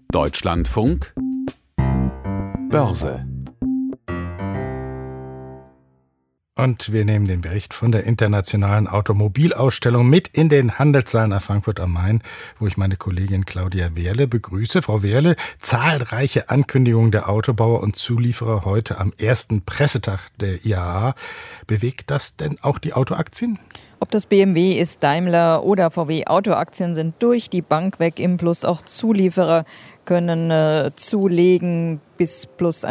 Deutschlandfunk Börse. Und wir nehmen den Bericht von der Internationalen Automobilausstellung mit in den Handelssaal nach Frankfurt am Main, wo ich meine Kollegin Claudia Wehrle begrüße. Frau Wehrle, zahlreiche Ankündigungen der Autobauer und Zulieferer heute am ersten Pressetag der IAA. Bewegt das denn auch die Autoaktien? Ob das BMW ist, Daimler oder VW, Autoaktien sind durch die Bank weg im Plus. Auch Zulieferer können zulegen bis plus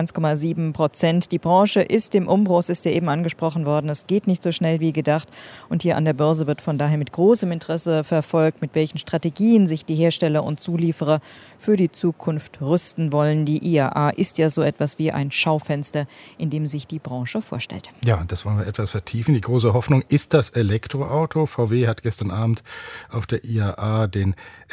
1,7%. Die Branche ist im Umbruch, es ist ja eben angesprochen worden. Es geht nicht so schnell wie gedacht. Und hier an der Börse wird von daher mit großem Interesse verfolgt, mit welchen Strategien sich die Hersteller und Zulieferer für die Zukunft rüsten wollen. Die IAA ist ja so etwas wie ein Schaufenster, in dem sich die Branche vorstellt. Ja, das wollen wir etwas vertiefen. Die große Hoffnung ist das Elektroauto. VW hat gestern Abend auf der IAA den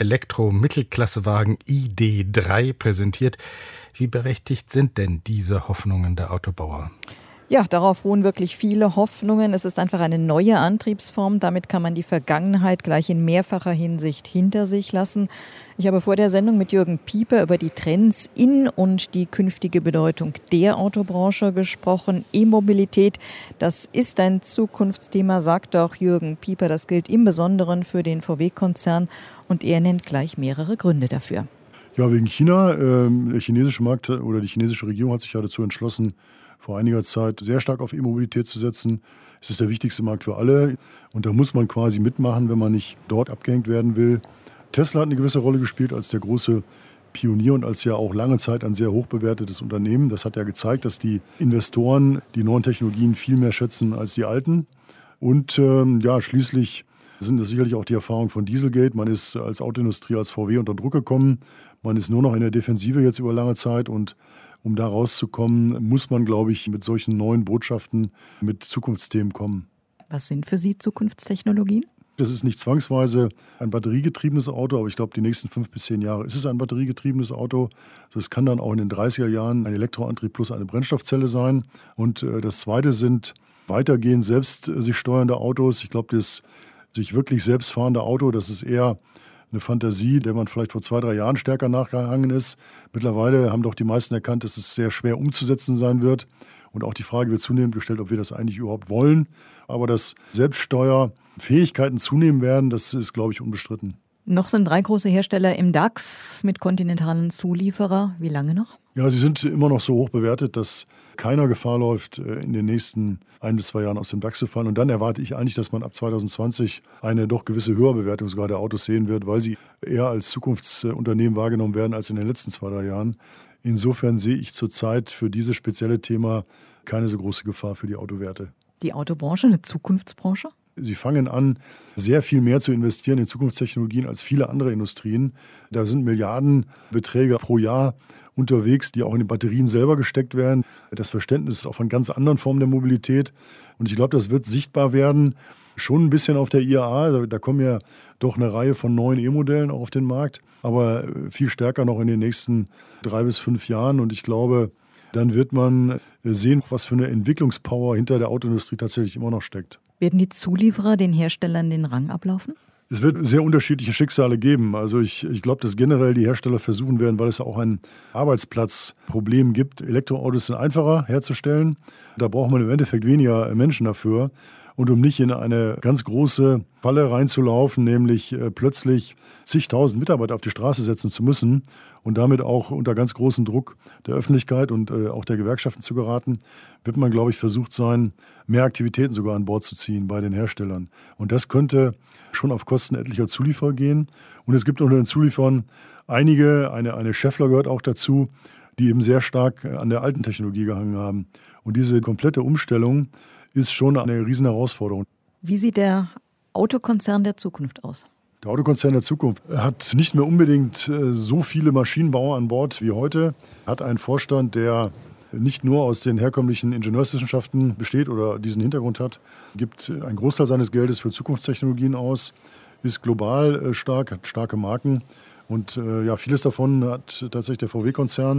Elektro-Mittelklassewagen ID.3 präsentiert. Wie berechtigt sind denn diese Hoffnungen der Autobauer? Ja, darauf ruhen wirklich viele Hoffnungen. Es ist einfach eine neue Antriebsform. Damit kann man die Vergangenheit gleich in mehrfacher Hinsicht hinter sich lassen. Ich habe vor der Sendung mit Jürgen Pieper über die Trends in und die künftige Bedeutung der Autobranche gesprochen. E-Mobilität, das ist ein Zukunftsthema, sagt auch Jürgen Pieper. Das gilt im Besonderen für den VW-Konzern und er nennt gleich mehrere Gründe dafür. Ja, wegen China. Der chinesische Markt oder die chinesische Regierung hat sich ja dazu entschlossen, vor einiger Zeit sehr stark auf E-Mobilität zu setzen. Es ist der wichtigste Markt für alle und da muss man quasi mitmachen, wenn man nicht dort abgehängt werden will. Tesla hat eine gewisse Rolle gespielt als der große Pionier und als ja auch lange Zeit ein sehr hoch bewertetes Unternehmen. Das hat ja gezeigt, dass die Investoren die neuen Technologien viel mehr schätzen als die alten. Und schließlich sind das sicherlich auch die Erfahrungen von Dieselgate. Man ist als Autoindustrie, als VW unter Druck gekommen. Man ist nur noch in der Defensive jetzt über lange Zeit und um da rauszukommen, muss man, glaube ich, mit solchen neuen Botschaften, mit Zukunftsthemen kommen. Was sind für Sie Zukunftstechnologien? Das ist nicht zwangsweise ein batteriegetriebenes Auto, aber ich glaube, die nächsten 5 bis 10 Jahre ist es ein batteriegetriebenes Auto. Also es kann dann auch in den 30er Jahren ein Elektroantrieb plus eine Brennstoffzelle sein. Und das Zweite sind weitergehend selbst sich steuernde Autos. Ich glaube, das sich wirklich selbstfahrende Auto, das ist eher eine Fantasie, der man vielleicht vor 2, 3 Jahren stärker nachgehangen ist. Mittlerweile haben doch die meisten erkannt, dass es sehr schwer umzusetzen sein wird. Und auch die Frage wird zunehmend gestellt, ob wir das eigentlich überhaupt wollen. Aber dass Selbststeuerfähigkeiten zunehmen werden, das ist, glaube ich, unbestritten. Noch sind 3 große Hersteller im DAX mit kontinentalen Zulieferer. Wie lange noch? Ja, sie sind immer noch so hoch bewertet, dass keiner Gefahr läuft, in den nächsten 1 bis 2 Jahren aus dem DAX zu fallen. Und dann erwarte ich eigentlich, dass man ab 2020 eine doch gewisse Höherbewertung sogar der Autos sehen wird, weil sie eher als Zukunftsunternehmen wahrgenommen werden als in den letzten 2, 3 Jahren. Insofern sehe ich zurzeit für dieses spezielle Thema keine so große Gefahr für die Autowerte. Die Autobranche, eine Zukunftsbranche? Sie fangen an, sehr viel mehr zu investieren in Zukunftstechnologien als viele andere Industrien. Da sind Milliardenbeträge pro Jahr unterwegs, die auch in die Batterien selber gesteckt werden. Das Verständnis ist auch von ganz anderen Formen der Mobilität. Und ich glaube, das wird sichtbar werden, schon ein bisschen auf der IAA. Da kommen ja doch eine Reihe von neuen E-Modellen auch auf den Markt, aber viel stärker noch in den nächsten 3 bis 5 Jahren. Und ich glaube, dann wird man sehen, was für eine Entwicklungspower hinter der Autoindustrie tatsächlich immer noch steckt. Werden die Zulieferer den Herstellern den Rang ablaufen? Es wird sehr unterschiedliche Schicksale geben. Also ich glaube, dass generell die Hersteller versuchen werden, weil es auch ein Arbeitsplatzproblem gibt. Elektroautos sind einfacher herzustellen. Da braucht man im Endeffekt weniger Menschen dafür. Und um nicht in eine ganz große Falle reinzulaufen, nämlich plötzlich zigtausend Mitarbeiter auf die Straße setzen zu müssen und damit auch unter ganz großem Druck der Öffentlichkeit und auch der Gewerkschaften zu geraten, wird man, glaube ich, versucht sein, mehr Aktivitäten sogar an Bord zu ziehen bei den Herstellern. Und das könnte schon auf Kosten etlicher Zulieferer gehen. Und es gibt unter den Zulieferern einige, eine Schaeffler gehört auch dazu, die eben sehr stark an der alten Technologie gehangen haben. Und diese komplette Umstellung ist schon eine riesen Herausforderung. Wie sieht der Autokonzern der Zukunft aus? Der Autokonzern der Zukunft hat nicht mehr unbedingt so viele Maschinenbauer an Bord wie heute, hat einen Vorstand, der nicht nur aus den herkömmlichen Ingenieurswissenschaften besteht oder diesen Hintergrund hat, gibt einen Großteil seines Geldes für Zukunftstechnologien aus, ist global stark, hat starke Marken und vieles davon hat tatsächlich der VW-Konzern.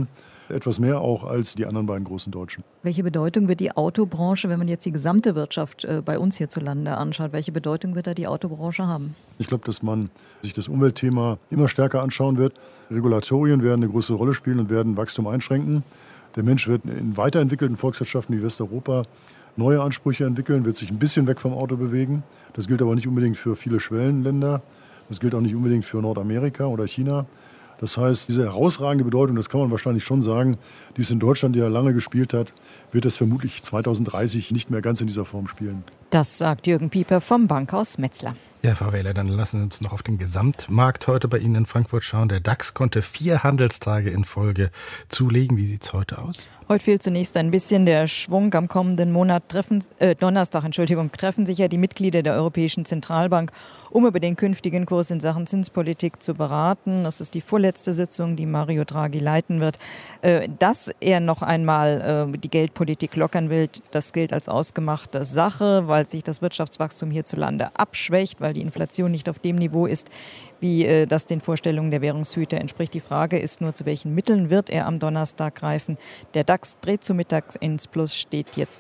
etwas mehr auch als die anderen beiden großen Deutschen. Welche Bedeutung wird die Autobranche, wenn man jetzt die gesamte Wirtschaft bei uns hierzulande anschaut, welche Bedeutung wird da die Autobranche haben? Ich glaube, dass man sich das Umweltthema immer stärker anschauen wird. Regulatorien werden eine große Rolle spielen und werden Wachstum einschränken. Der Mensch wird in weiterentwickelten Volkswirtschaften wie Westeuropa neue Ansprüche entwickeln, wird sich ein bisschen weg vom Auto bewegen. Das gilt aber nicht unbedingt für viele Schwellenländer. Das gilt auch nicht unbedingt für Nordamerika oder China. Das heißt, diese herausragende Bedeutung, das kann man wahrscheinlich schon sagen, die es in Deutschland ja lange gespielt hat, wird es vermutlich 2030 nicht mehr ganz in dieser Form spielen. Das sagt Jürgen Pieper vom Bankhaus Metzler. Ja, Frau Wähler, dann lassen Sie uns noch auf den Gesamtmarkt heute bei Ihnen in Frankfurt schauen. Der DAX konnte 4 Handelstage in Folge zulegen. Wie sieht es heute aus? Heute fehlt zunächst ein bisschen der Schwung. Am kommenden Donnerstag treffen sich ja die Mitglieder der Europäischen Zentralbank, um über den künftigen Kurs in Sachen Zinspolitik zu beraten. Das ist die vorletzte Sitzung, die Mario Draghi leiten wird. Dass er noch einmal die Geldpolitik lockern will, das gilt als ausgemachte Sache, weil sich das Wirtschaftswachstum hierzulande abschwächt, weil die Inflation nicht auf dem Niveau ist, wie das den Vorstellungen der Währungshüter entspricht. Die Frage ist nur, zu welchen Mitteln wird er am Donnerstag greifen. Der DAX dreht zu Mittag ins Plus, steht jetzt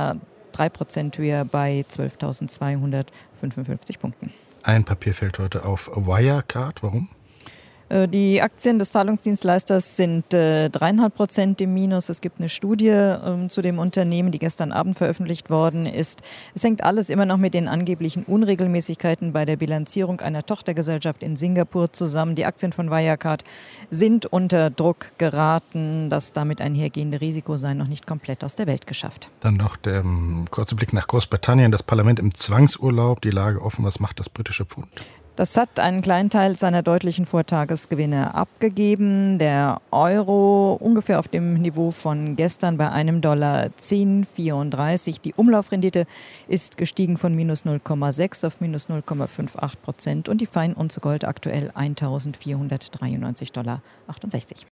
0,3% höher bei 12.255 Punkten. Ein Papier fällt heute auf Wirecard. Warum? Die Aktien des Zahlungsdienstleisters sind 3,5% im Minus. Es gibt eine Studie zu dem Unternehmen, die gestern Abend veröffentlicht worden ist. Es hängt alles immer noch mit den angeblichen Unregelmäßigkeiten bei der Bilanzierung einer Tochtergesellschaft in Singapur zusammen. Die Aktien von Wirecard sind unter Druck geraten. Das damit einhergehende Risiko sei noch nicht komplett aus der Welt geschafft. Dann noch der kurze Blick nach Großbritannien. Das Parlament im Zwangsurlaub, die Lage offen. Was macht das britische Pfund? Das hat einen kleinen Teil seiner deutlichen Vortagesgewinne abgegeben. Der Euro ungefähr auf dem Niveau von gestern bei $1,1034. Die Umlaufrendite ist gestiegen von minus 0,6 auf minus 0,58% und die Feinunze Gold aktuell $1.493,68.